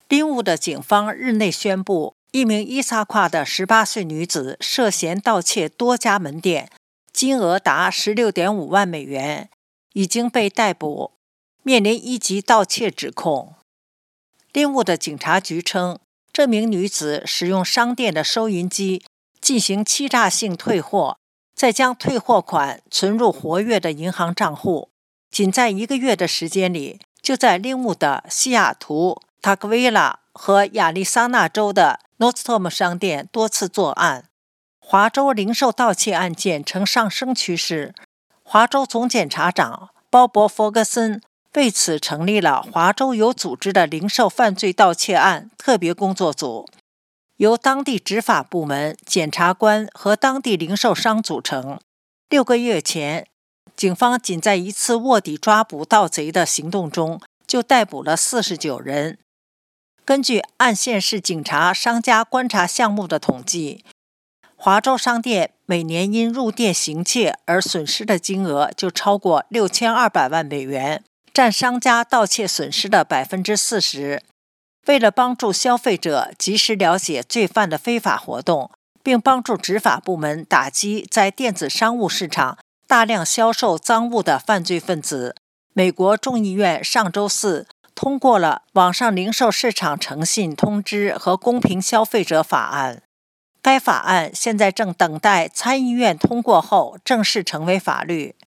林伍的警方日内宣布，一名伊萨跨的18岁女子涉嫌盗窃多家门店，金额达16.5万美元，已经被逮捕，面临1级盗窃指控。林伍的警察局称，这名女子使用商店的收银机进行欺诈性退货，再将退货款存入活跃的银行账户。仅在1个月的时间里，就在林伍的西雅图、塔克维拉和亚利桑那州的 Nordstrom 商店多次作案。华州零售盗窃案件呈上升趋势。华州总检察长鲍勃·弗格森为此成立了华州有组织的零售犯罪盗窃案特别工作组，由当地执法部门、检察官和当地零售商组成。6个月前，警方仅在一次卧底抓捕盗贼的行动中就逮捕了49人。根据按县市警察商家观察项目的统计，华州商店每年因入店行窃而损失的金额就超过6200万美元，占商家盗窃损失的40%。为了帮助消费者及时了解罪犯的非法活动，并帮助执法部门打击在电子商务市场大量销售赃物的犯罪分子，美国众议院上周4通过了网上零售市场诚信通知和公平消费者法案。该法案现在正等待参议院通过后正式成为法律。